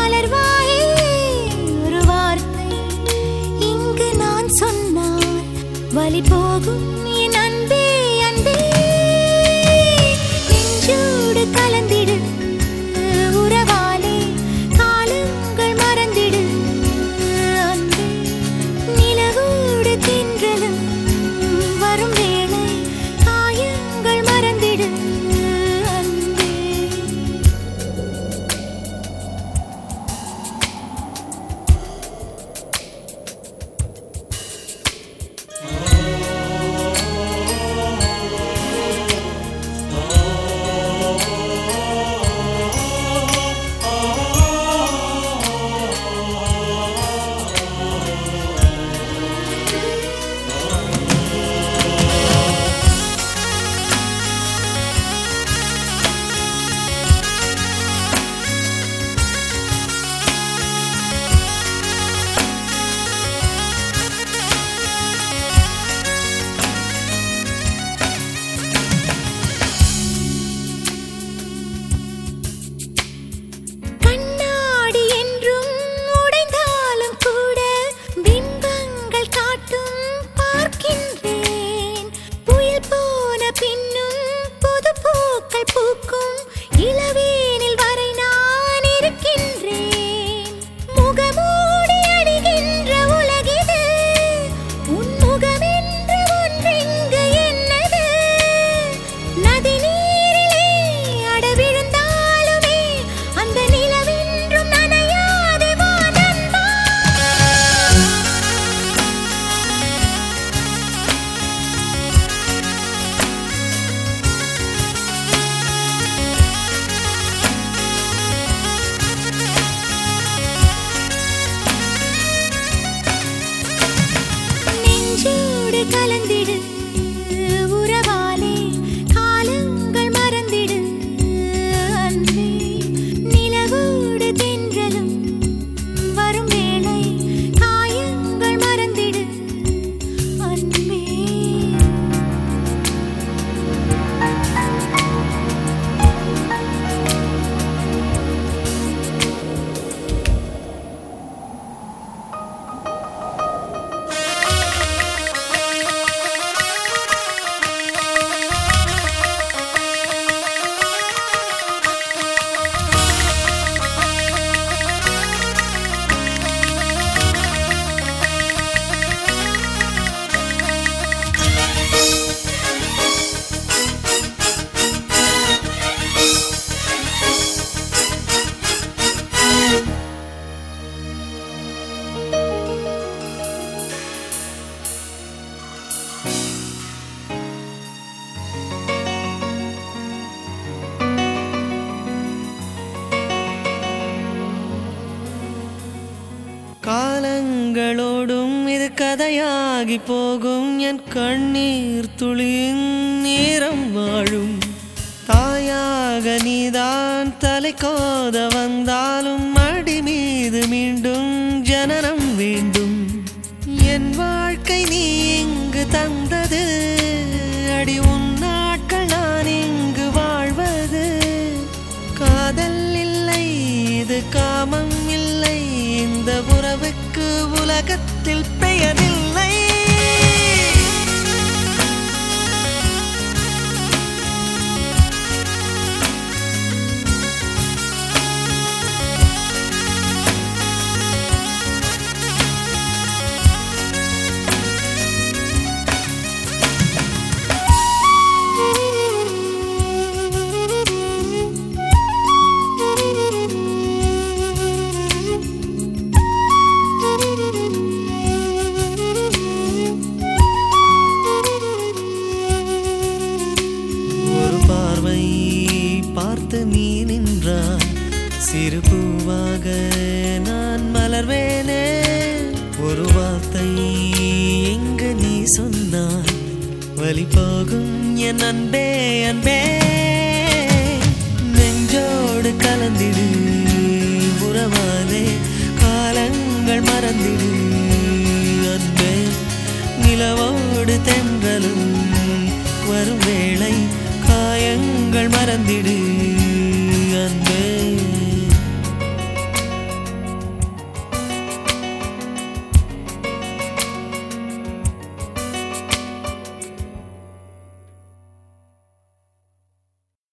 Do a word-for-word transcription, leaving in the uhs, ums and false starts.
மலர்வாயே ஒரு வார்த்தை இங்கு நான் சொன்னால் வலி போகும் என் அன்பே அன்பே நெஞ்சோடு கலந்திடு உறவாலே காலங்கள் மறந்திடு அன்பே நிலவோடு தென்றலும் வரும் வேளை காயங்கள் மறந்திடு அன்பே. கலந்திடு உறவாலே காலங்கள் மறந்திடு அன்பே நிலவோடு தென்றலும் வரும் வேளை காயங்கள் மறந்திடு அன்பே. காலங்களோடும் இது கதையாகி போகும் என் கண்ணீர் துளியின் நேரம் வாழும் தாயாக நீதான் தலை கோத வந்தாலும் அடி மீது மீண்டும் ஜனனம் வேண்டும் என் வாழ்க்கை நீ இங்கு தந்தது அடி உன் நாட்கள் நான் இங்கு வாழ்வது காதல் இல்லை இது காமம் இல்லை இந்த உறவுக்கு உலகத்தில் பெயரில்லை. நீ நின்றாய் சிறு பூவாக நான் மலர்வேனே ஒரு வார்த்தை எங்கு நீ சொன்னாய் வலி போகும் என் அன்பே அன்பே நெஞ்சோடு கலந்திடு உறவாலே காலங்கள் மறந்திடு அன்பே நிலவோடு தென்றலும் வரும் வேளை காயங்கள் மறந்திடு